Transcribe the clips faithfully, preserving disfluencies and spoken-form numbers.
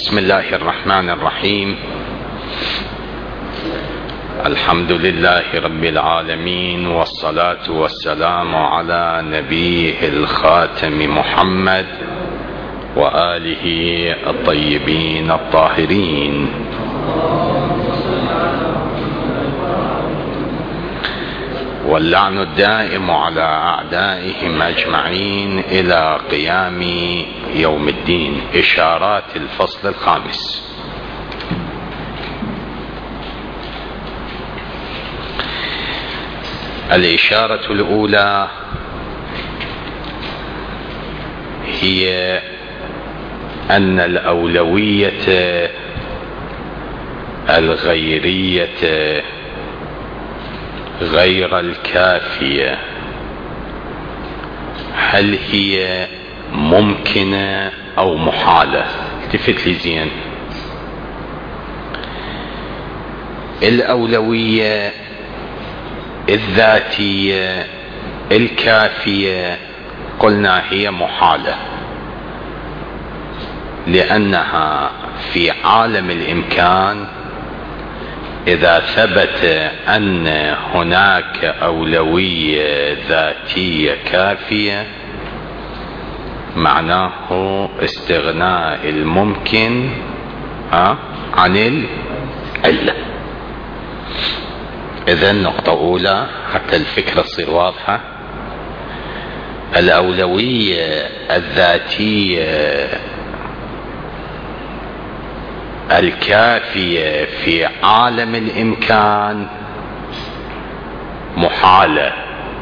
بسم الله الرحمن الرحيم. الحمد لله رب العالمين، والصلاة والسلام على نبيه الخاتم محمد وآله الطيبين الطاهرين. واللعن الدائم على أعدائهم أجمعين إلى قيام يوم الدين. إشارات الفصل الخامس. الإشارة الأولى هي أن الأولوية الغيرية غير الكافية هل هي ممكنة أو محالة؟ التفت لي زين. الأولوية الذاتية الكافية قلنا هي محالة، لأنها في عالم الإمكان إذا ثبت أن هناك أولوية ذاتية كافية معناه استغناء الممكن عن العلة. إذن نقطة أولى حتى الفكرة تصير واضحة. الأولوية الذاتية الكافية في عالم الإمكان محالة،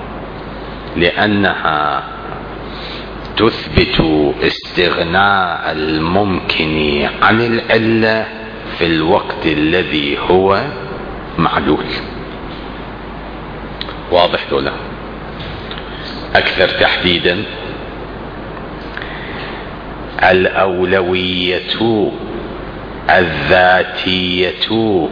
لأنها تثبت استغناء الممكن عن العلة في الوقت الذي هو معلول. واضح دولا؟ أكثر تحديدا، الأولوية الذاتية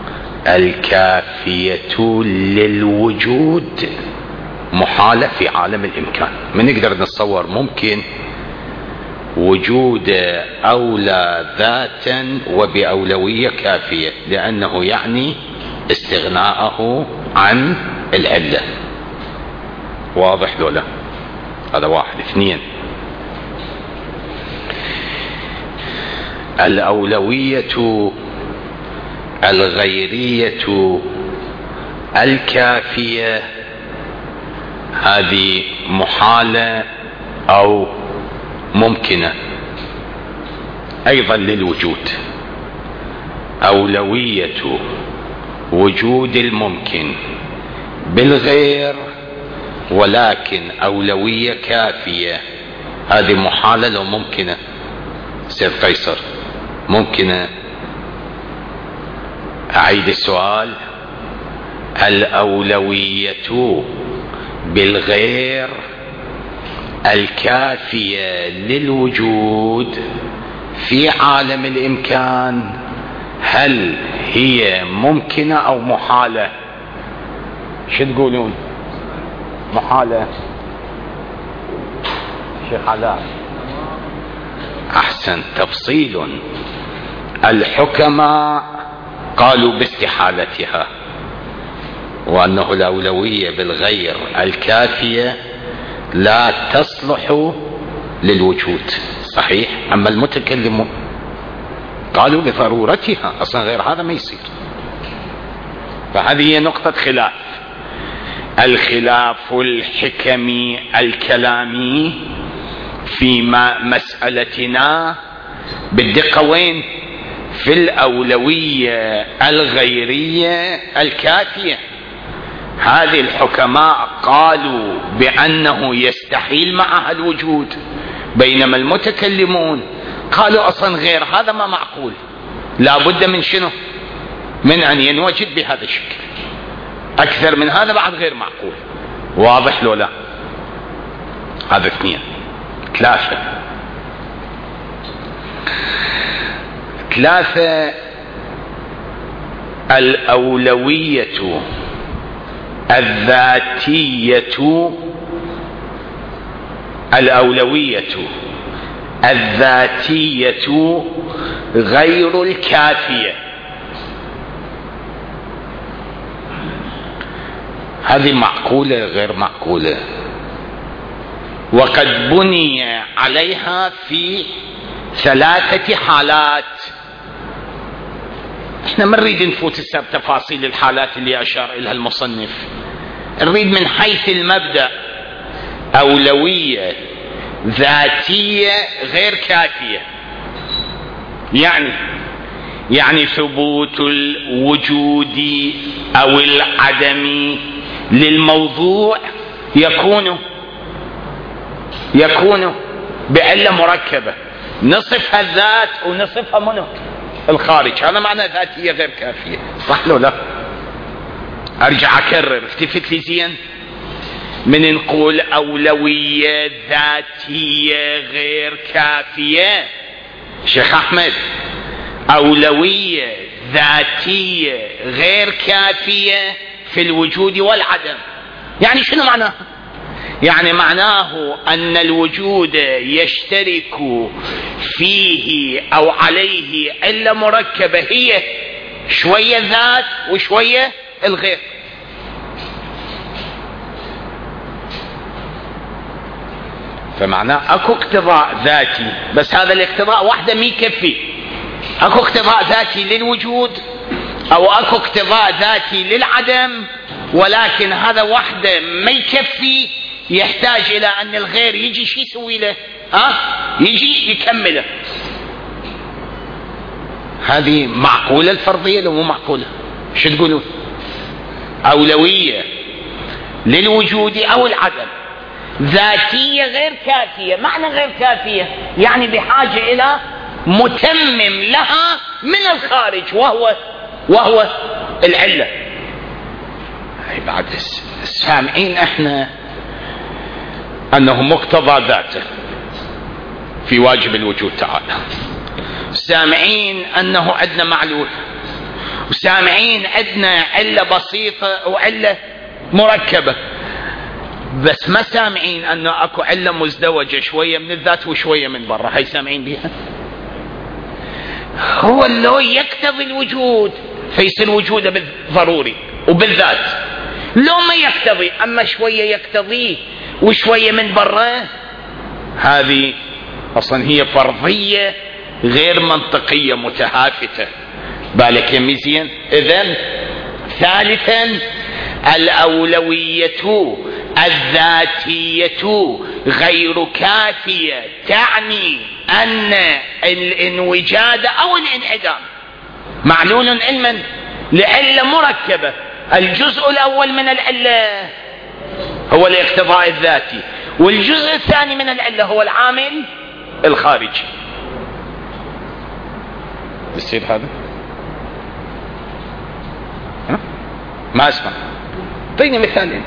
الكافية للوجود محالة في عالم الإمكان. من نقدر نتصور ممكن وجود أولى ذاتا وبأولوية كافية، لأنه يعني استغناءه عن العلة. واضح دولا؟ هذا واحد. اثنين، الأولوية الغيرية الكافية هذه محالة أو ممكنة أيضا للوجود. أولوية وجود الممكن بالغير ولكن أولوية كافية، هذه محالة لو ممكنة؟ سيد قيصر ممكنة؟ أعيد السؤال. الأولوية بالغير الكافية للوجود في عالم الإمكان هل هي ممكنة أو محالة؟ شو تقولون؟ محالة. شيخ علاء أحسن. تفصيل. الحكماء قالوا باستحالتها، وأنه الأولوية بالغير الكافية لا تصلح للوجود. صحيح. أما المتكلمون قالوا بضرورتها، أصلا غير هذا ما يصير. فهذه هي نقطة خلاف. الخلاف الحكمي الكلامي في مسألتنا بالدقة وين؟ في الأولوية الغيرية الكافية. هذه الحكماء قالوا بأنه يستحيل معها الوجود، بينما المتكلمون قالوا أصلا غير هذا ما معقول، لا بد من شنو؟ من أن ينوجد بهذا الشكل. أكثر من هذا بعد غير معقول. واضح لو لا؟ هذا اثنين. ثلاثة ثلاثة الأولوية الذاتية الأولوية الذاتية غير الكافية. هذه معقولة غير معقولة، وقد بني عليها في ثلاثة حالات. احنا ما نريد نفوت هسه بتفاصيل الحالات اللي اشار اليها المصنف، نريد من حيث المبدأ أولوية ذاتية غير كافية. يعني يعني ثبوت الوجود أو العدم للموضوع يكون يكون بعلة مركبة نصفها الذات ونصفها منه الخارج. هذا معنى ذاتية غير كافية، صح لو لا؟ أرجع أكرر، التفت لي زين. من نقول أولوية ذاتية غير كافية، شيخ أحمد، أولوية ذاتية غير كافية في الوجود والعدم. يعني شنو معناه؟ يعني معناه أن الوجود يشترك فيه أو عليه علة مركبة هي شوية ذات وشوية الغير. فمعناه اكو اقتضاء ذاتي، بس هذا الاقتضاء وحده ما يكفي. اكو اقتضاء ذاتي للوجود او اكو اقتضاء ذاتي للعدم، ولكن هذا وحده ما يكفي، يحتاج الى ان الغير يجي شي يسوي له، ها يجي يكمله. هذه معقولة الفرضية لو مو معقولة؟ شو تقولون؟ أولوية للوجود أو العدم ذاتية غير كافية. معنى غير كافية يعني بحاجة إلى متمم لها من الخارج، وهو وهو العلة. بعد سامعين احنا أنه مقتضى ذاته في واجب الوجود تعالى، سامعين أنه عندنا معلول، وسامعين عندنا علة بسيطة وعلة مركبة، بس ما سامعين أنه أكو علة مزدوجة شوية من الذات وشوية من برا. هاي سامعين بيها؟ هو اللو يقتضي الوجود فيصير وجوده بالضروري وبالذات، لو ما يقتضي أما شوية يقتضيه وشوية من برا، هذه أصلا هي فرضية غير منطقية متهافتة. بالك يا مزين. إذن ثالثا الأولوية الذاتية غير كافية، تعني أن الانوجاد أو الانعدام معلول علما لعلة مركبة. الجزء الأول من العلة هو الاقتضاء الذاتي، والجزء الثاني من العلة هو العامل الخارجي. بيصير هذا؟ ها؟ ما اسمع. اعطيني مثالين.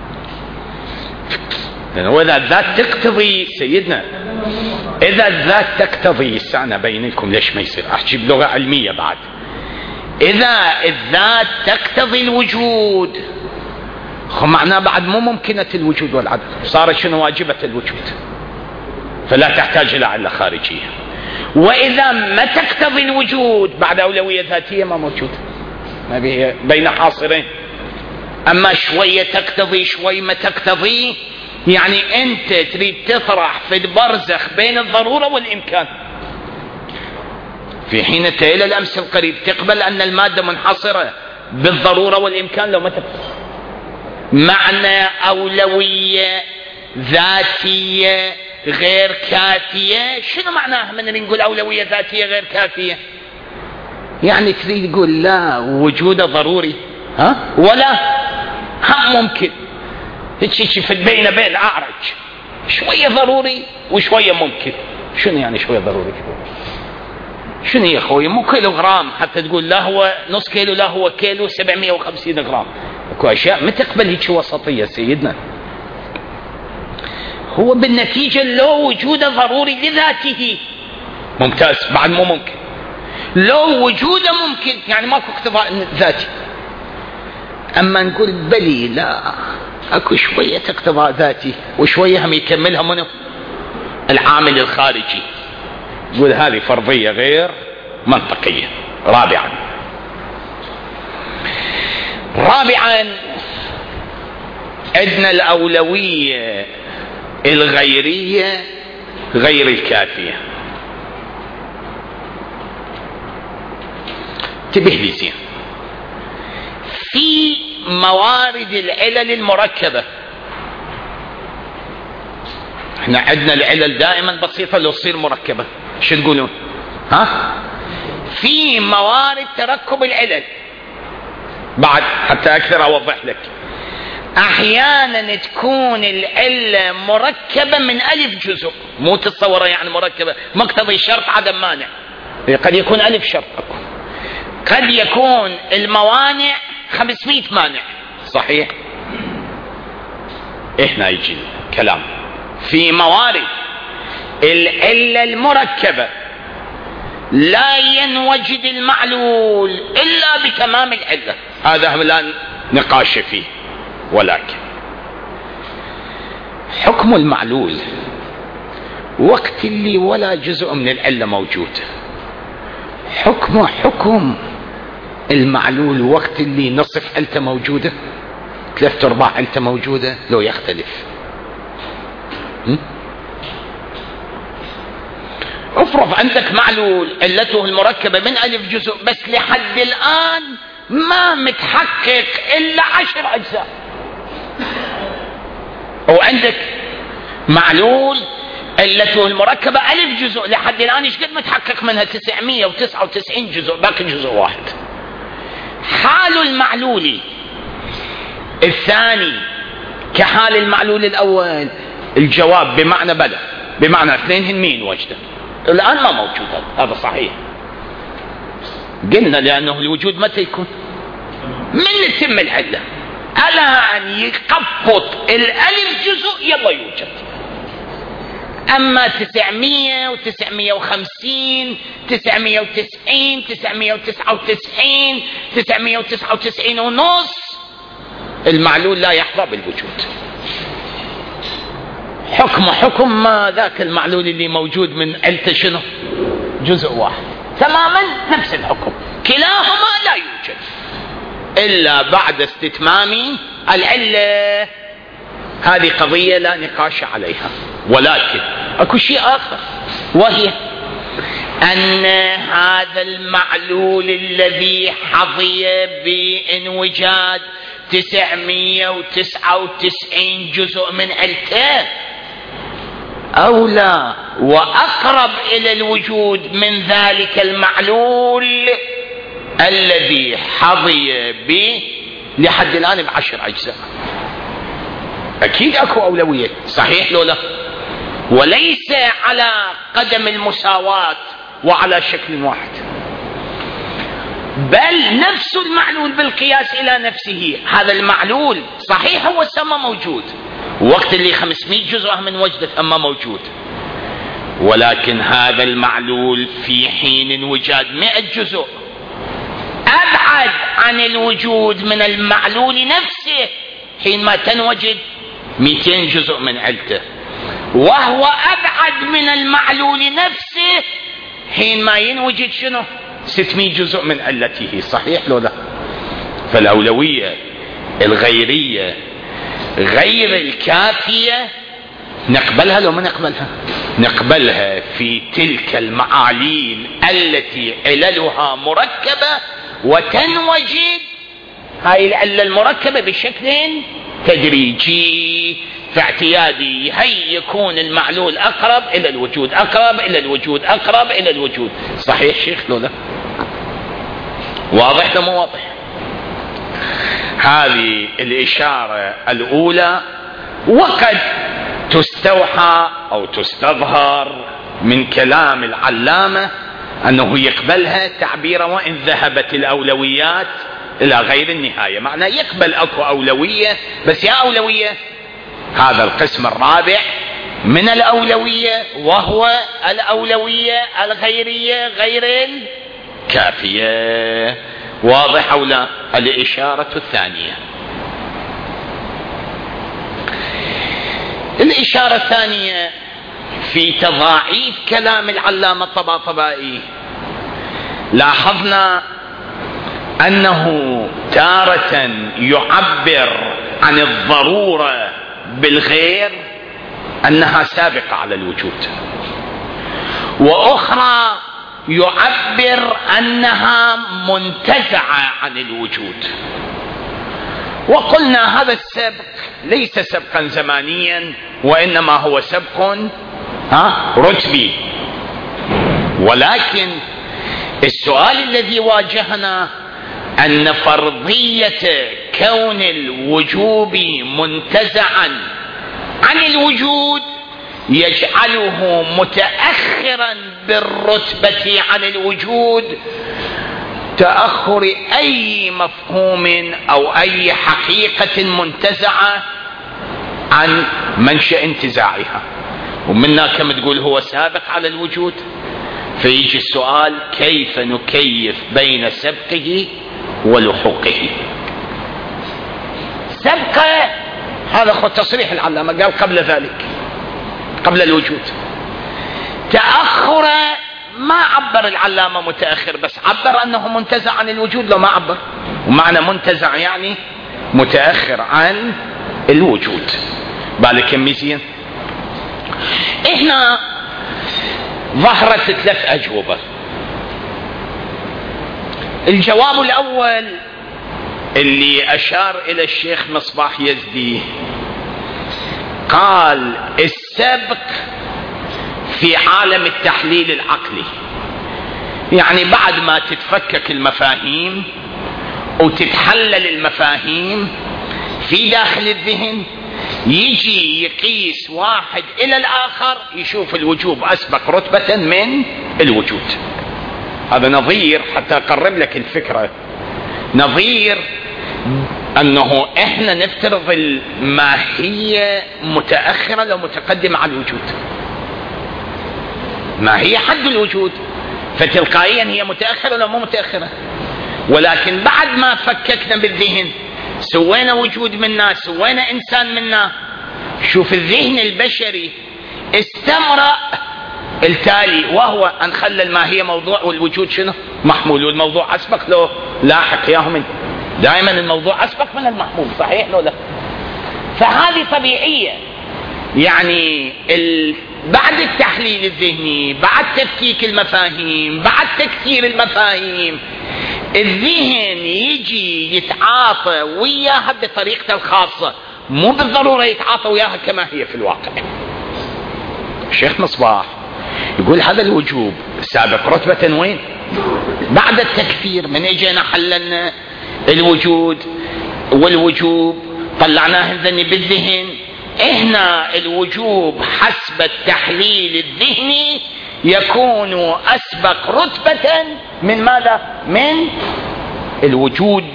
وإذا الذات تقتضي سيدنا، إذا الذات تقتضي، استنى بينكم ليش ما يصير أحكي بلغة علمية بعد. إذا الذات تقتضي الوجود، خو معناه بعد مو ممكنة الوجود والعدم، صارت شنو واجبة الوجود، فلا تحتاج إلى علة خارجية. وإذا ما تقتضي الوجود بعد أولوية ذاتية ما موجود، ما بين حاصرين. أما شوية تقتضي شوي ما تقتضي، يعني أنت تريد تطرح في البرزخ بين الضرورة والإمكان، في حين أنت إلى الأمس القريب تقبل أن المادة منحصرة بالضرورة والإمكان لو ما تقتضي. معنى أولوية ذاتية غير كافية، شنو معناها من نقول أولوية ذاتية غير كافية؟ يعني تريد تقول لا وجوده ضروري، ها؟ ولا هم ممكن هيك في بين بين أعرج، شوية ضروري وشوية ممكن. شنو يعني شوية ضروري؟ شنو يا أخوي؟ مو كيلو غرام حتى تقول لا هو نص كيلو لا هو كيلو سبعمية وخمسين غرام. اكو أشياء ما تقبل هيك وسطية سيدنا. هو بالنتيجة لو وجوده ضروري لذاته ممتاز، بعد مو ممكن. لو وجوده ممكن يعني ماكو اقتضاء ذاتي. أما نقول بلي لا اكو شوية اقتضاء ذاتي وشوية هم يكملها منه العامل الخارجي، يقول هذه فرضية غير منطقية. رابعا رابعا عندنا الأولوية الغيرية غير الكافية. انتبه لي زين، في موارد العلل المركبة، احنا عندنا العلل دائما بسيطة لو تصير مركبة، شو تقولون؟ ها؟ في موارد تركب العلل بعد، حتى اكثر اوضح لك، احيانا تكون العلة مركبة من الف جزء، مو تتصورها يعني مركبة مقتضي شرط عدم مانع، قد يكون الف شرط، قد يكون الموانع خمسمائة مانع. صحيح؟ احنا يجي كلام في موارد العلة المركبة لا ينوجد المعلول الا بتمام العلة، هذا لا نقاش فيه. ولكن حكم المعلول وقت اللي ولا جزء من العلة موجود، حكمه حكم المعلول وقت اللي نصف علته موجودة، ثلاثة ارباع علته موجودة، لو يختلف. م? افرض عندك معلول علته المركبة من الف جزء بس لحد الآن ما متحقق الا عشر اجزاء، وعندك معلول علته المركبة الف جزء لحد الآن ايش قد متحقق منها؟ تسعمائة وتسعة وتسعين جزء، باقي جزء واحد. حال المعلول الثاني كحال المعلول الأول؟ الجواب بمعنى بلى، بمعنى اثنين هنمين وجده الآن ما موجود. هذا صحيح، قلنا لأنه الوجود متى يكون؟ من تتم العلة، ألا أن يقفط الألف جزء يلا يوجد. أما تسعمائة وتسعمائة وخمسين تسعمائة وتسعين تسعمائة وتسعة وتسعين تسعمائة وتسعة وتسعين ونص المعلول لا يحظى بالوجود. حكم حكم ما ذاك المعلول اللي موجود من علته شنو؟ جزء واحد تماما نفس الحكم، كلاهما لا يوجد إلا بعد استتمام العلة. هذه قضية لا نقاش عليها. ولكن اكو شيء آخر، وهي أن هذا المعلول الذي حظي بانوجاد تسعمائة وتسعة وتسعين جزء من علته أولى وأقرب إلى الوجود من ذلك المعلول الذي حظي به لحد الآن بعشر أجزاء. أكيد أكو أولوية، صحيح لو لا؟ وليس على قدم المساواة وعلى شكل واحد، بل نفس المعلول بالقياس إلى نفسه. هذا المعلول صحيح هو ثم موجود وقت اللي خمسمائة جزء من وجده ثم موجود، ولكن هذا المعلول في حين انوجاد مئة جزء أبعد عن الوجود من المعلول نفسه حينما تنوجد مئتين جزء من علته، وهو أبعد من المعلول نفسه حينما ينوجد شنو؟ ستمائة جزء من علته. صحيح لو لا؟ فالأولوية الغيرية غير الكافية نقبلها لو ما نقبلها؟ نقبلها في تلك المعاليل التي عللها مركبة وتنوجد هاي العلة المركبة بشكل تدريجي، فاعتيادي هي يكون المعلول أقرب إلى الوجود أقرب إلى الوجود أقرب إلى الوجود. صحيح شيخ لو لا؟ واضح لو مو واضح؟ هذه الإشارة الأولى، وقد تستوحى أو تستظهر من كلام العلامة أنه يقبلها تعبيرا وإن ذهبت الأولويات إلى غير النهاية، معنى يقبل أكو أولوية، بس يا أولوية هذا القسم الرابع من الأولوية وهو الأولوية الغيرية غير الكافية. واضح أو لا؟ الإشارة الثانية، الإشارة الثانية في تضاعيف كلام العلامة الطباطبائي لاحظنا أنه تارة يعبر عن الضرورة بالغير أنها سابقة على الوجود، وأخرى يعبر أنها منتزعة عن الوجود. وقلنا هذا السبق ليس سبقا زمانيا، وإنما هو سبق ها رتبي. ولكن السؤال الذي واجهنا أن فرضية كون الوجوب منتزعا عن الوجود يجعله متأخرا بالرتبة عن الوجود تأخر أي مفهوم أو أي حقيقة منتزعة عن منشأ انتزاعها. ومنا كما تقول هو سابق على الوجود، فيجي السؤال كيف نكيف بين سبقه ولحوقه. سبقه هذا هو تصريح العلامة، قال قبل ذلك قبل الوجود. تأخر ما عبر العلامة متأخر، بس عبر أنه منتزع عن الوجود لو ما عبر. ومعنى منتزع يعني متأخر عن الوجود. بالك ميزين. هنا ظهرت ثلاث أجوبة. الجواب الأول اللي أشار إلى الشيخ مصباح يزدي، قال السبق في عالم التحليل العقلي، يعني بعد ما تتفكك المفاهيم وتتحلل المفاهيم في داخل الذهن، يجي يقيس واحد إلى الآخر يشوف الوجوب أسبق رتبة من الوجود. هذا نظير حتى أقرب لك الفكرة، نظير أنه إحنا نفترض الماهية متأخرة لو متقدمة على الوجود. ما هي حد الوجود، فتلقائيا هي متأخرة لو مو متأخرة. ولكن بعد ما فككنا بالذهن سوينا وجود منا، سوينا إنسان منا، شوف الذهن البشري استمرأ التالي، وهو أن خلى الماهية موضوع والوجود شنو محمول، والموضوع أسبق له لاحق. ياهم دائما الموضوع أسبق من المحمول، صحيح لو لا؟ فهذه طبيعية. يعني ال... بعد التحليل الذهني، بعد تفكيك المفاهيم، بعد تكثير المفاهيم، الذهن يجي يتعاطى وياها بطريقته الخاصة، مو بالضرورة يتعاطى وياها كما هي في الواقع. الشيخ مصباح يقول هذا الوجوب سابق رتبة وين؟ بعد التكثير، من اجينا حللنا الوجود والوجوب طلعناه الذهني بالذهن. هنا الوجوب حسب التحليل الذهني يكون أسبق رتبة من ماذا؟ من الوجود.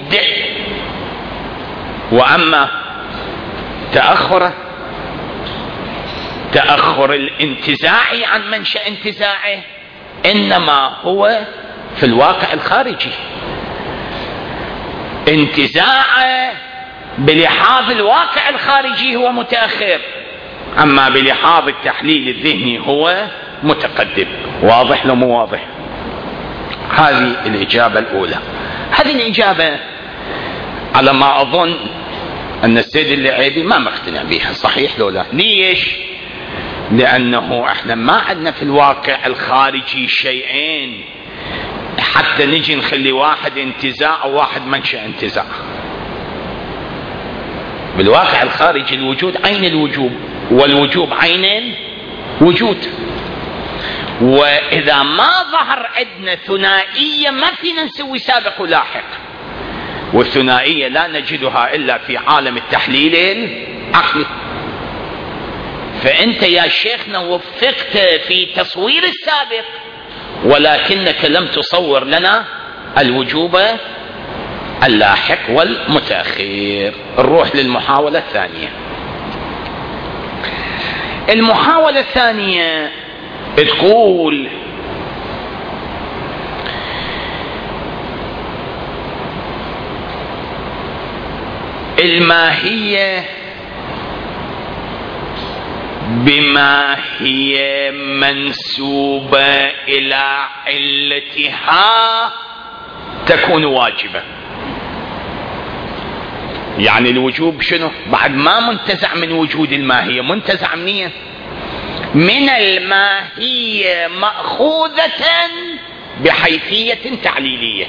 وأما تأخر تأخر الانتزاع عن منشأ انتزاعه إنما هو في الواقع الخارجي. انتزاعه بلحاظ الواقع الخارجي هو متأخر، أما بلحاظ التحليل الذهني هو متقدم. واضح لو مو واضح؟ هذه الإجابة الأولى. هذه الإجابة على ما أظن أن السيد اللعيبي ما مقتنع بها، صحيح لو لا؟ ليش؟ لأنه احنا ما عندنا في الواقع الخارجي شيئين حتى نجي نخلي واحد انتزاع وواحد منشأ انتزاع. بالواقع الخارجي الوجود عين الوجوب، والوجوب عين الوجود. وإذا ما ظهر عندنا ثنائية ما فينا نسوي سابق ولاحق، والثنائية لا نجدها إلا في عالم التحليل العقلي. فأنت يا شيخنا وفقت في تصوير السابق، ولكنك لم تصور لنا الوجوب اللاحق والمتأخر. نروح للمحاولة الثانية. المحاولة الثانية تقول الماهية بما هي منسوبة إلى علتها تكون واجبة. يعني الوجوب شنو؟ بعد ما منتزع من وجود الماهية، منتزع منين؟ من الماهية مأخوذة بحيثية تعليلية،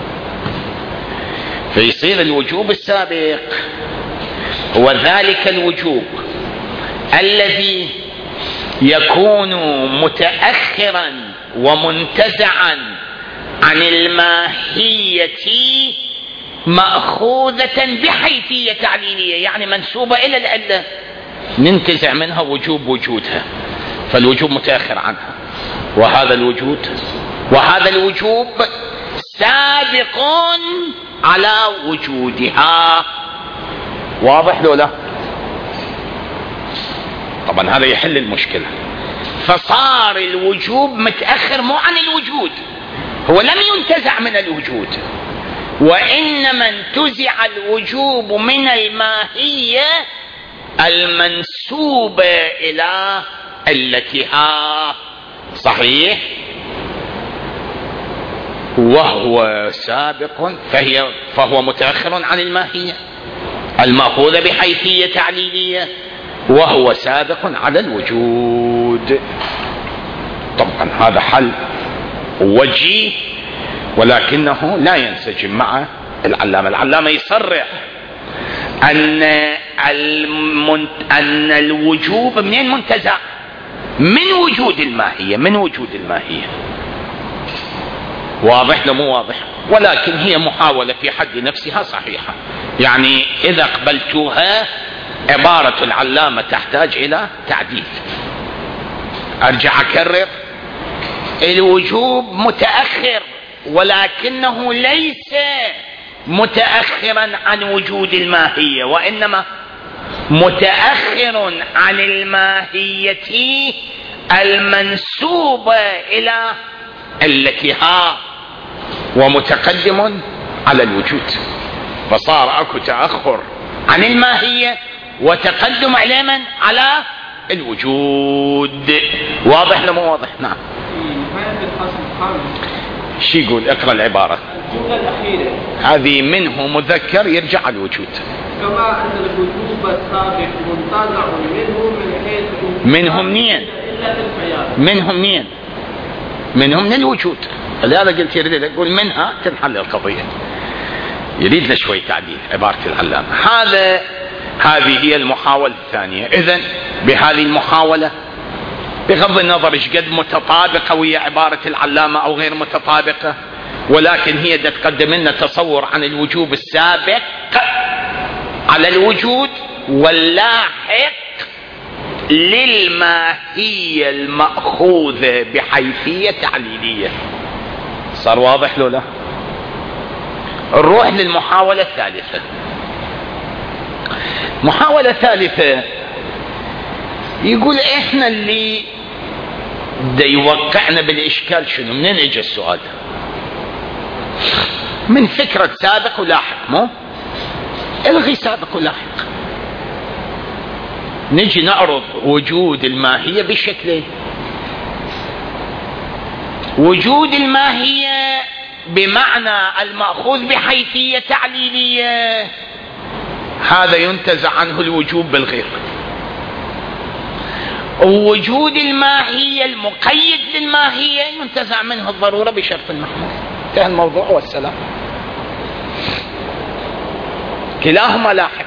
فيصير الوجوب السابق هو ذلك الوجوب الذي يكون متأخرا ومنتزعا عن الماهية مأخوذة بحيثية تعليلية، يعني منسوبة إلى العلة ننتزع منها وجوب وجودها، فالوجوب متأخر عنها. وهذا الوجود وهذا الوجوب سابق على وجودها. واضح لو لا؟ طبعا هذا يحل المشكلة. فصار الوجوب متأخر مو عن الوجود، هو لم ينتزع من الوجود، وإنما انتزع الوجوب من الماهية المنسوبة إلى علتها. صحيح؟ وهو سابق، فهي فهو متأخر عن الماهية المأخوذة بحيثية تعليلية، وهو سابق على الوجود. طبعا هذا حل وجيه، ولكنه لا ينسجم مع العلامة. العلامة يصرح أن المنت... أن الوجوب منين منتزع؟ من وجود الماهية، من وجود الماهية. واضح لو مو واضح؟ ولكن هي محاولة في حد نفسها صحيحة. يعني إذا قبلتوها عبارة العلامة تحتاج إلى تعديل. أرجع أكرر، الوجوب متأخر، ولكنه ليس متأخرا عن وجود الماهية، وإنما متأخر عن الماهية المنسوبة إلى علتها، ومتقدم على الوجود. فصار أكو تأخر عن الماهية وتقدم على من؟ على الوجود. واضح لو مو واضح؟ نعم. شو يقول؟ اقرأ العبارة. الجملة الأخيرة هذه منه مذكر يرجع على الوجود. كما أن الوجوب السابق منتزع منه من حيث منهم منين؟ منهم منين؟ منهم من الوجود. هذا قلت يريد أقول منها تنحل القضية. يريد له شوي تعديل عبارة العلامة. هذا هذه هي المحاولة الثانية. إذن بهذه المحاولة بغض النظر ايش قد متطابقة ويا عبارة العلامة أو غير متطابقة، ولكن هي تقدم لنا تصور عن الوجوب السابق على الوجود واللاحق للماهية المأخوذة بحيثية تعليلية. صار واضح لو لا؟ نروح للمحاولة الثالثة. محاولة ثالثة يقول احنا اللي دا يوقعنا بالاشكال شنو؟ منين اجى السؤال؟ من فكرة سابق ولاحق. مو الغي سابق ولاحق، نجي نعرض وجود الماهية بشكلين. وجود الماهية بمعنى المأخوذ بحيثية تعليلية، هذا ينتزع عنه الوجوب بالغير. ووجود الماهية المقيد للماهية ينتزع منه الضرورة بشرط المحمول. انتهى الموضوع والسلام. كلاهما لاحق،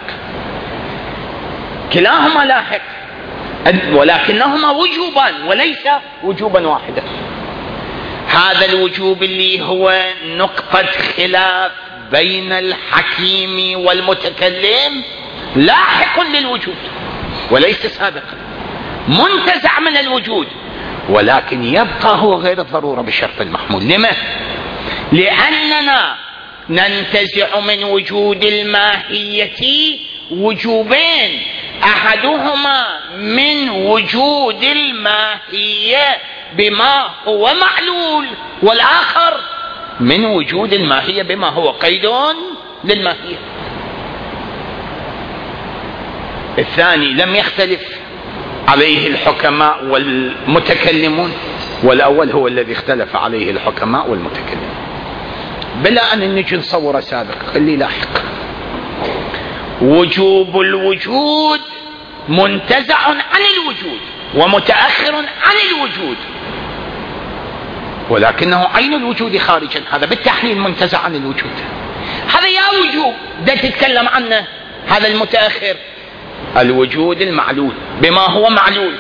كلاهما لاحق، ولكنهما وجوبان وليس وجوبا واحدا. هذا الوجوب اللي هو نقطة خلاف بين الحكيم والمتكلم لاحق للوجود وليس سابقا، منتزع من الوجود، ولكن يبقى هو غير الضرورة بشرط المحمول. لما؟ لأننا ننتزع من وجود الماهية وجوبين، أحدهما من وجود الماهية بما هو معلول، والآخر من وجود الماهية بما هو قيد للماهية. الثاني لم يختلف عليه الحكماء والمتكلمون، والأول هو الذي اختلف عليه الحكماء والمتكلمون، بلا أن نجي نصور سابق اللي لاحق. وجوب الوجود منتزع عن الوجود ومتأخر عن الوجود، ولكنه عين الوجود خارجا، هذا بالتحليل منتزع عن الوجود. هذا يا وجوب ده تتكلم عنه، هذا المتأخر الوجود المعلول بما هو معلول.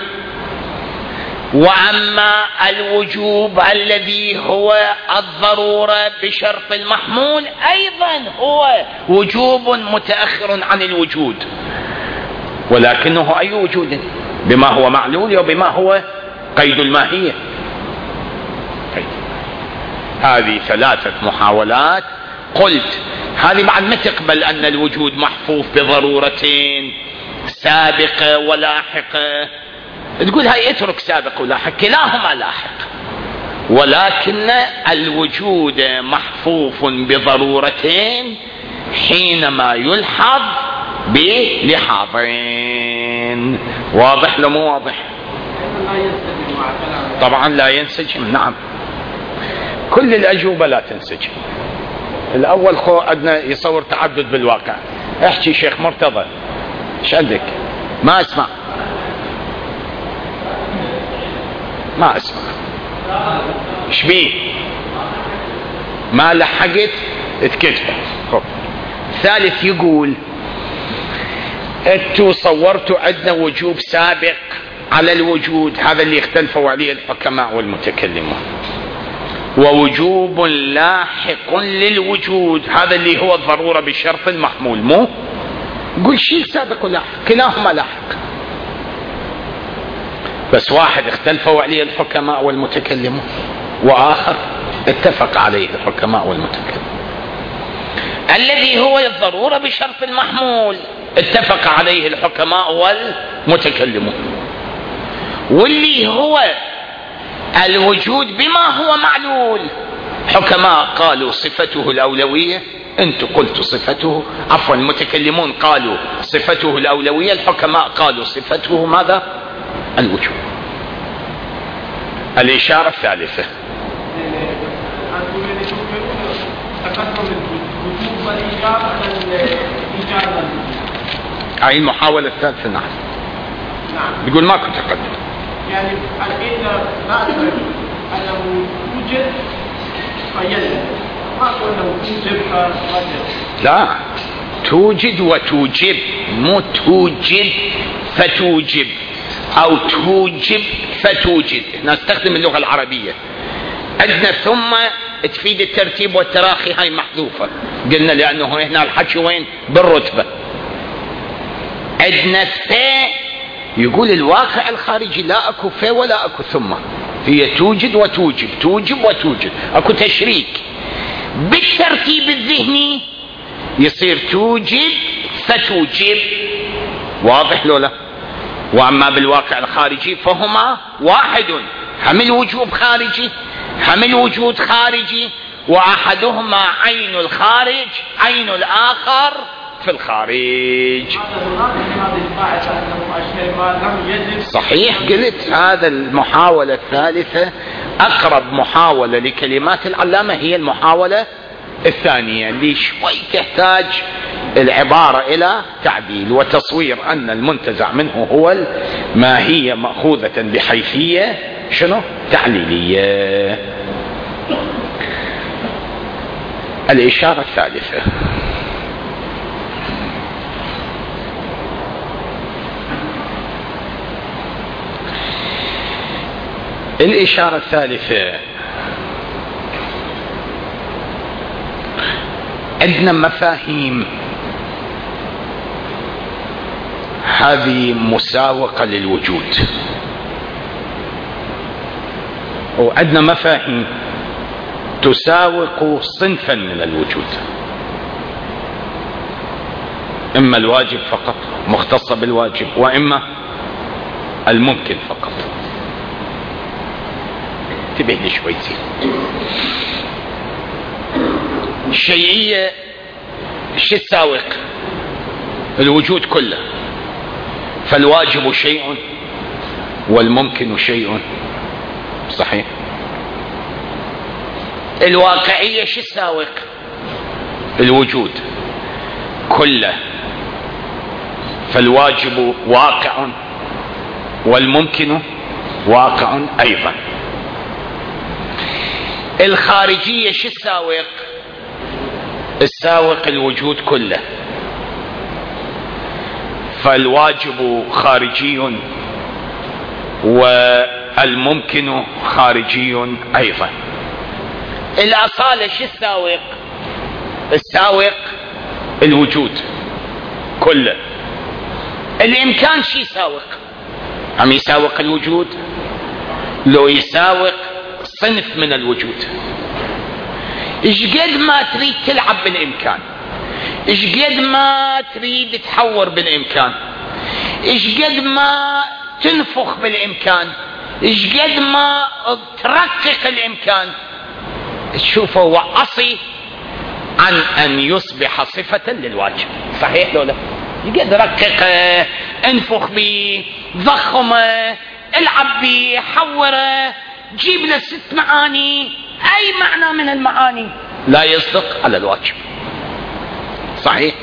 وأما الوجوب الذي هو الضرورة بشرط المحمول أيضا هو وجوب متأخر عن الوجود، ولكنه أي وجود؟ بما هو معلول وبما هو قيد الماهية. هذه ثلاثة محاولات. قلت هذه بعد ما تقبل أن الوجود محفوف بضرورتين سابقة ولاحقة، تقول هاي اترك سابق ولاحق، كلاهما لاحق، ولكن الوجود محفوف بضرورتين حينما يلحظ بلحاظين. واضح لو مو واضح؟ طبعا لا ينسجم. نعم، كل الأجوبة لا تنسجم. الأول خو عندنا يصور تعدد بالواقع. احكي شيخ مرتضى، ايش عندك؟ ما اسمع ما اسمع ايش بيه؟ ما لحقت اتكتفت. خب ثالث يقول انتوا صورتوا عندنا وجوب سابق على الوجود، هذا اللي اختلفوا عليه الحكماء والمتكلمون، ووجوب لاحق للوجود، هذا اللي هو الضرورة بشرط المحمول. مو قل شيء سابق ولاحق، كلاهما لاحق، بس واحد اختلفوا عليه الحكماء والمتكلمون وآخر اتفق عليه الحكماء والمتكلمون. الذي هو الضرورة بشرط المحمول اتفق عليه الحكماء والمتكلمون، واللي هو الوجود بما هو معلول، حكماء قالوا صفته الأولوية، انتم قلتوا صفته، عفوا المتكلمون قالوا صفته الأولوية، الحكماء قالوا صفته ماذا؟ الوجود. الإشارة الثالثة هاي المحاولة الثالثة. نعم يقول ما كنت أقدم، يعني الحين لا أعترف أنه توجد فيلد، ما أقول أنه توجد فوجد، لا توجد وتوجب، مو توجد فتوجب أو توجب فتوجد. نستخدم اللغة العربية عندنا ثم تفيد الترتيب والتراخي، هاي محذوفة قلنا لأنه هنا الحكي وين؟ بالرتبة. عندنا فا يقول الواقع الخارجي لا أكو فا ولا أكو ثم، هي توجد وتوجب، توجب وتوجد، أكو تشريك. بالترتيب الذهني يصير توجد فتوجب، واضح لو لا؟ وأما بالواقع الخارجي فهما واحد، حمل وجوب خارجي حمل وجود خارجي، وأحدهما عين الخارج، عين الآخر في الخارج. صحيح قلت هذا المحاولة الثالثة أقرب محاولة لكلمات العلامة هي المحاولة الثانية، اللي شوي تحتاج العبارة إلى تعديل وتصوير أن المنتزع منه هو ما هي مأخوذة بحيثية شنو؟ تعليلية. الإشارة الثالثة الإشارة الثالثة عندنا مفاهيم هذه مساوقة للوجود، وعندنا مفاهيم تساوق صنفا من الوجود، إما الواجب فقط مختصة بالواجب، وإما الممكن فقط. انتبه لي شوي زين. الشيئية شو تساوق؟ الوجود كله، فالواجب شيء والممكن شيء. صحيح. الواقعية شو تساوق؟ الوجود كله، فالواجب واقع والممكن واقع أيضا. الخارجية شو تساوق؟ تساوق الوجود كله، فالواجب خارجي والممكن خارجي أيضا. الأصالة شو تساوق؟ تساوق الوجود كله. الإمكان شو يساوق؟ عم يساوق الوجود؟ لو يساوق صنف من الوجود. إيش قد ما تريد تلعب بالإمكان، إيش قد ما تريد تحور بالإمكان، إيش قد ما تنفخ بالإمكان، إيش قد ما ترقق الإمكان، تشوفه هو عصي عن أن يصبح صفة للواجب. صحيح لو لا؟ يقدر رققه، انفخ به، ضخمه، العب به، حوره، جيب له ست معاني، أي معنى من المعاني لا يصدق على الواجب. صحيح.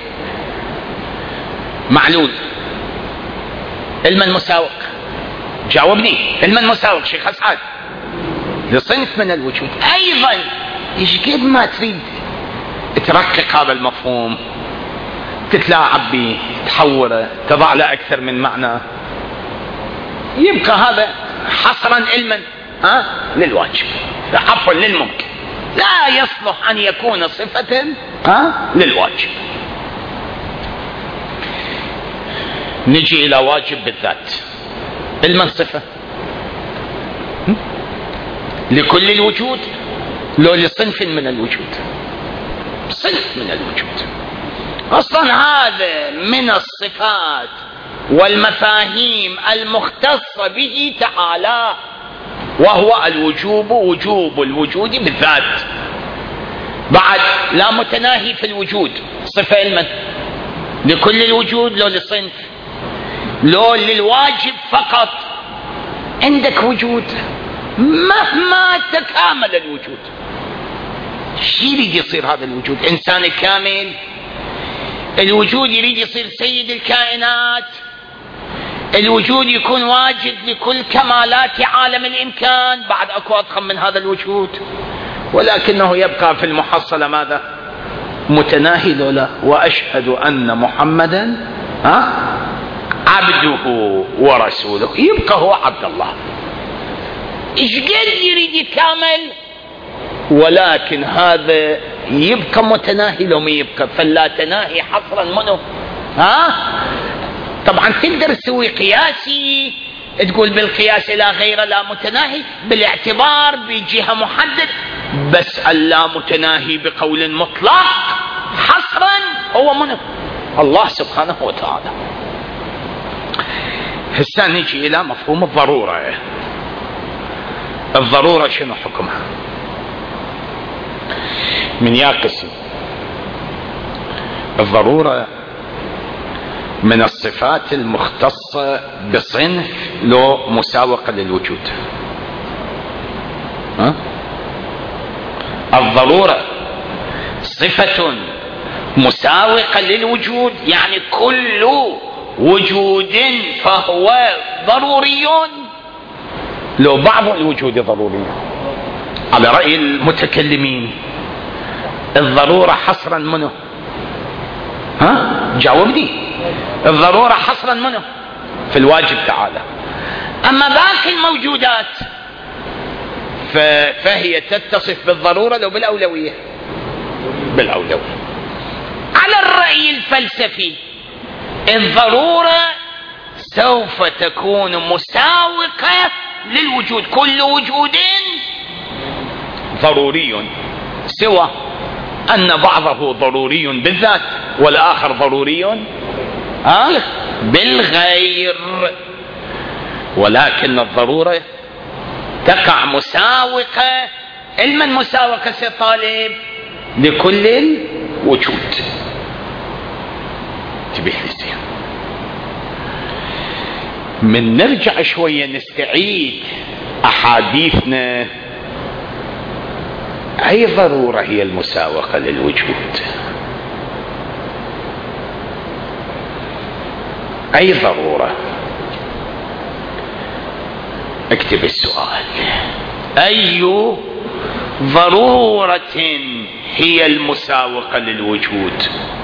معلول علم المساوق، جاوبني، علم المساوق شيخ أسعد لصنف من الوجود أيضا. إيش قد ما تريد ترقق هذا المفهوم، تتلاعب به، تحوره، تضع له أكثر من معنى، يبقى هذا حصرا علما ها للواجب، عفوا للممكن، لا يصلح أن يكون صفة ها للواجب. نجي إلى واجب بالذات. علما صفة لكل الوجود لو لصنف من الوجود؟ صنف من الوجود. أصلا هذا من الصفات والمفاهيم المختصة به تعالى، وهو الوجوب، وجوب الوجود بالذات. بعد لا متناهي في الوجود، صفة علما لكل الوجود لو لصنف، لو للواجب فقط. عندك وجود مهما تكامل الوجود، شو يريد يصير هذا الوجود؟ إنسان كامل. الوجود يريد يصير سيد الكائنات، الوجود يكون واجد لكل كمالات عالم الإمكان. بعد أكو أضخم من هذا الوجود، ولكنه يبقى في المحصلة ماذا؟ متناهي لولا وأشهد أن محمدا ها عبده ورسوله، يبقى هو عبد الله. إيش قد يريد يتكامل، ولكن هذا يبقى متناهي لو ما يبقى، فلا تناهي حصرا منه. ها طبعا تقدر تسوي قياسي، تقول بالقياس لا غير لا متناهي، بالاعتبار بجهة محدد، بس اللا متناهي بقول مطلق حصرا هو منه الله سبحانه وتعالى. هسه نجي إلى مفهوم الضرورة. الضرورة شنو حكمها؟ من يا قسم. الضرورة من الصفات المختصة بصنف لو مساوقة للوجود. ها؟ الضرورة صفة مساوقة للوجود، يعني كل وجود فهو ضروري، لو بعض الوجود ضروري. على رأي المتكلمين الضرورة حصرا منه. ها جاوبني. الضرورة حصرا منه في الواجب تعالى. أما باقي الموجودات فهي تتصف بالضرورة لو بالأولوية، بالأولوية. على الرأي الفلسفي الضرورة سوف تكون مساوقة للوجود، كل وجود ضروري، سوى أن بعضه ضروري بالذات والآخر ضروري آه بالغير. ولكن الضرورة تقع مساوقة. علما مساوقة سطالب لكل الوجود. تبيه لي من نرجع شوية نستعيد أحاديثنا. أي ضرورة هي المساوقة للوجود؟ أي ضرورة؟ اكتب السؤال. أي ضرورة هي المساوقة للوجود؟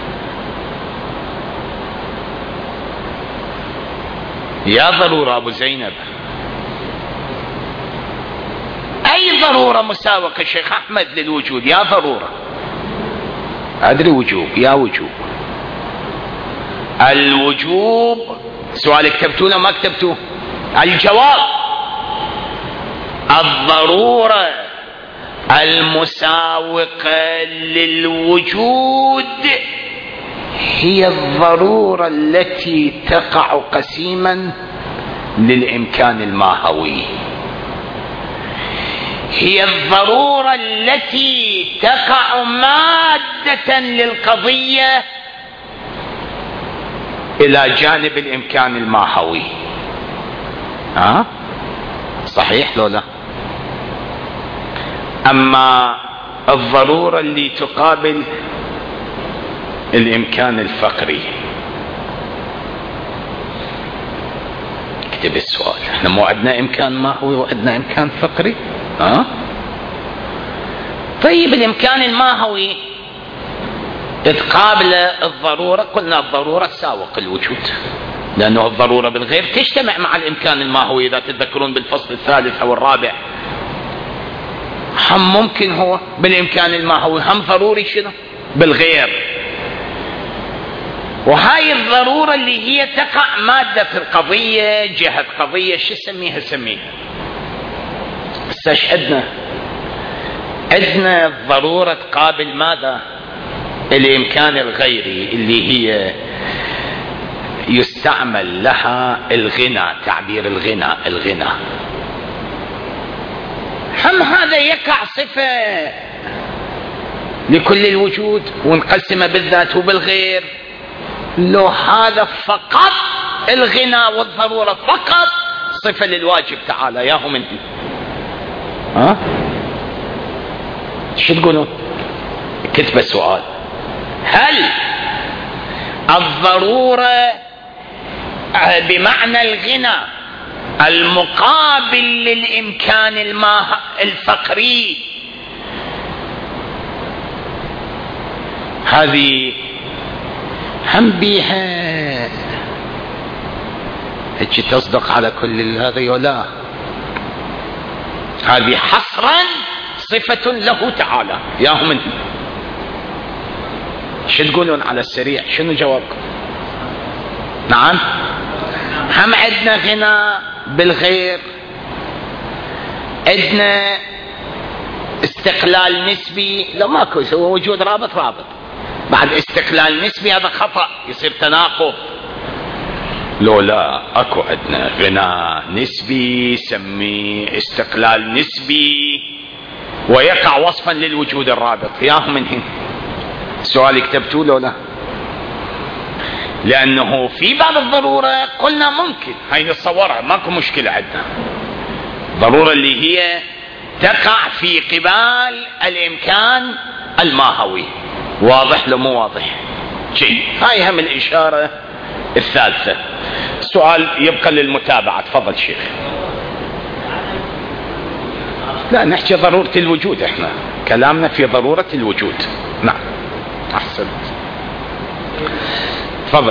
يا ضرورة أبو زينب، أي ضرورة مساوقة شيخ أحمد للوجود؟ يا ضرورة، أدري وجوب، يا وجوب. الوجوب سؤال كتبتوه لو ما كتبتوه؟ الجواب: الضرورة المساوقة للوجود هي الضرورة التي تقع قسيما للإمكان الماهوي، هي الضرورة التي تقع مادة للقضية إلى جانب الإمكان الماهوي. ها أه؟ صحيح لو لا؟ أما الضرورة اللي تقابل الإمكان الفقري، اكتب السؤال. احنا مو عندنا إمكان ماهوي وعندنا إمكان فقري؟ ها أه؟ طيب الإمكان الماهوي تقابل الضرورة، قلنا الضرورة تساوق الوجود، لأنه الضرورة بالغير تجتمع مع الإمكان الماهوي. إذا تتذكرون بالفصل الثالث أو الرابع، هم ممكن هو بالإمكان الماهوي، هم ضروري شنو؟ بالغير. وهاي الضرورة اللي هي تقع مادة في القضية، جهة قضية، شو سميها سميها. بس ايش عندنا؟ عندنا الضرورة تقابل ماذا؟ الإمكان الغيري اللي هي يستعمل لها الغنى، تعبير الغنى الغنى هم هذا يقع صفة لكل الوجود ونقسمه بالذات وبالغير. لو هذا فقط الغنى والضرورة فقط صفة للواجب تعالى ياهم انت، ها شو تقولون؟ كتب السؤال: هل الضرورة بمعنى الغنى المقابل للإمكان الماه الفقري هذه هم بيها هيك تصدق على كل هذا ولا؟ هذه حصرا صفة له تعالى ياهم انت. شو تقولون على السريع؟ شنو جوابكم؟ نعم، هم عندنا غنى بالغير، عندنا استقلال نسبي. لو ماكو هو وجود رابط رابط بعد استقلال نسبي هذا خطأ، يصير تناقض. لو لا اكو عندنا غنى نسبي سمي استقلال نسبي ويقع وصفا للوجود الرابط ياهم من هنا. سؤال كتبتوه لو لا؟ لأنه في باب الضرورة قلنا ممكن هاي نتصورها، ماكو مشكلة عندنا. ضرورة اللي هي تقع في قبال الإمكان الماهوي. واضح لو مو واضح؟ شيء هاي هم الإشارة الثالثة. السؤال يبقى للمتابعة. تفضل شيخ. لا نحكي ضرورة الوجود، احنا كلامنا في ضرورة الوجود. نعم أحسن. تفضل.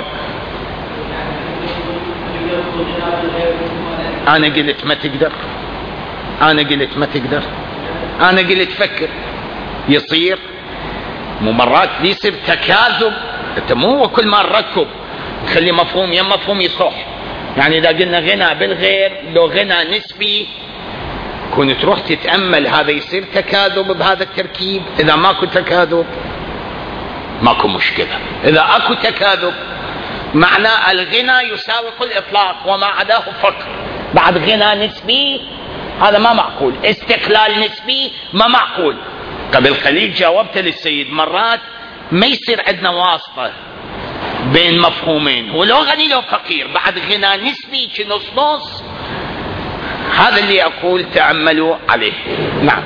أنا قلت ما تقدر، أنا قلت ما تقدر، أنا قلت فكر. يصير مو مرات يصير تكاذب. أنت مو كل ما نركب نخلي مفهوم يا مفهوم يصح. يعني إذا قلنا غنى بالغير لو غنى نسبي كنت تروح تتأمل هذا يصير تكاذب بهذا التركيب. إذا ماكو تكاذب ماكو مشكلة. إذا أكو تكاذب معناه الغنى يساوق الإطلاق وما عداه فقر. بعد غنى نسبي هذا ما معقول، استقلال نسبي ما معقول. قبل قليل جاوبت للسيد مرات ما يصير عندنا واسطة بين مفهومين، هو لو غني لو فقير، بعد غنى نسبي نص نص. هذا اللي أقول تأملوا عليه. نعم.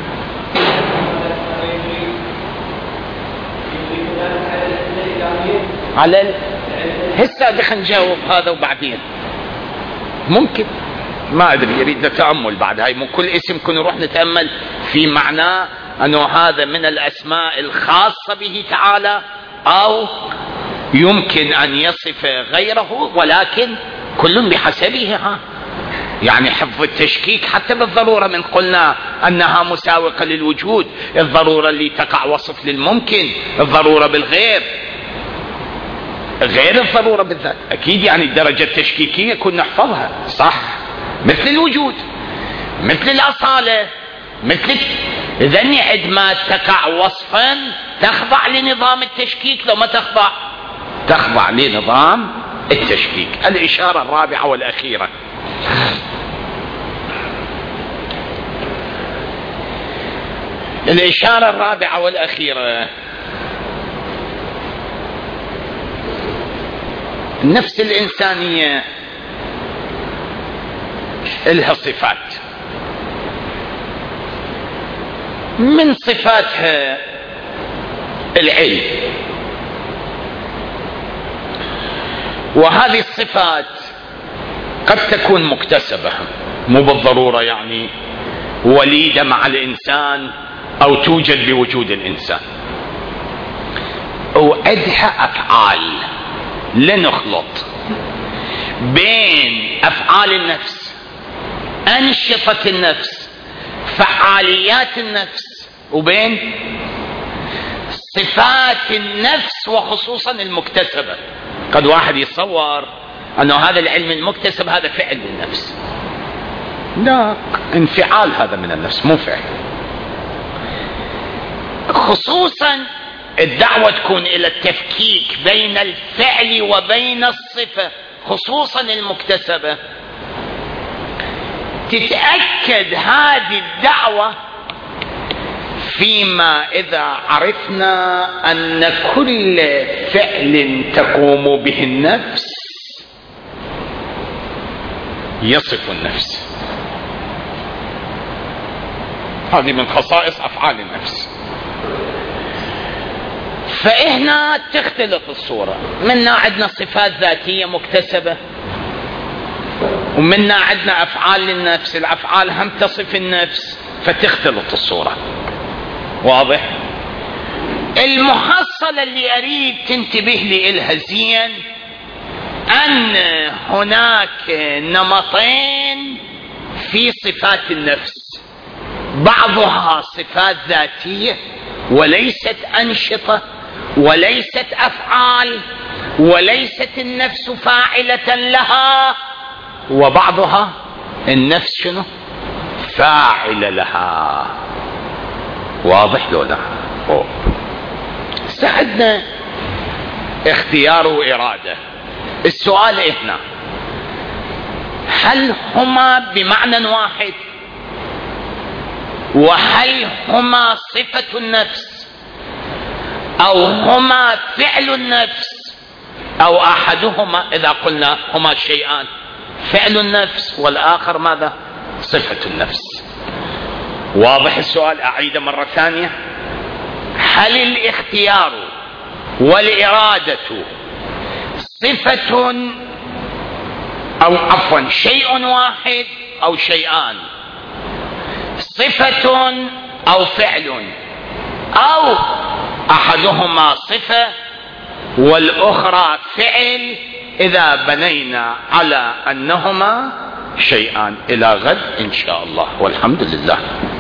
على ال... هسه دخل نجاوب هذا وبعدين ممكن ما أدري يريد تأمل بعد. هاي مو كل اسم كنا نروح نتأمل في معناه أنه هذا من الأسماء الخاصة به تعالى أو يمكن أن يصف غيره، ولكن كل بحسبه. ها يعني حفظ التشكيك حتى بالضرورة من قلنا أنها مساوقة للوجود، الضرورة اللي تقع وصف للممكن، الضرورة بالغير غير الضرورة بالذات. أكيد يعني الدرجة التشكيكية كنا نحفظها صح، مثل الوجود مثل الأصالة مثل. إذن عندما تقع وصفا تخضع لنظام التشكيك، لو ما تخضع تخضع لنظام التشكيك. الإشارة الرابعة والأخيرة، الإشارة الرابعة والأخيرة، النفس الإنسانية لها صفات، من صفاتها العلم، وهذه الصفات قد تكون مكتسبة مو بالضرورة يعني وليدة مع الإنسان أو توجد بوجود الإنسان، وعدها أفعال. لنخلط بين أفعال النفس، أنشطة النفس، فعاليات النفس، وبين صفات النفس وخصوصا المكتسبة. قد واحد يتصور أنه هذا العلم المكتسب هذا فعل للنفس، لا، انفعال هذا من النفس مو فعل. خصوصا الدعوة تكون إلى التفكيك بين الفعل وبين الصفة، خصوصا المكتسبة. تتأكد هذه الدعوة فيما إذا عرفنا أن كل فعل تقوم به النفس يصف النفس. هذه من خصائص أفعال النفس. فإحنا تختلف الصورة، منا عندنا صفات ذاتية مكتسبة، ومنا عندنا أفعال للنفس، الأفعال هم تصف النفس، فتختلط الصورة. واضح؟ المحصلة اللي أريد تنتبه لي إلها زين أن هناك نمطين في صفات النفس، بعضها صفات ذاتية وليست أنشطة وليست أفعال وليست النفس فاعلة لها، وبعضها النفس شنو؟ فاعل لها. واضح لو لا؟ سعدنا اختيار وإرادة. السؤال هنا، هل هما بمعنى واحد؟ وهل هما صفة النفس أو هما فعل النفس أو أحدهما إذا قلنا هما شيئان، فعل النفس والآخر ماذا؟ صفة النفس. واضح السؤال؟ أعيد مرة ثانية. هل الاختيار والإرادة صفة أو عفوا شيء واحد أو شيئان، صفة أو فعل، أو أحدهما صفة والأخرى فعل إذا بنينا على أنهما شيئان؟ إلى غد إن شاء الله، والحمد لله.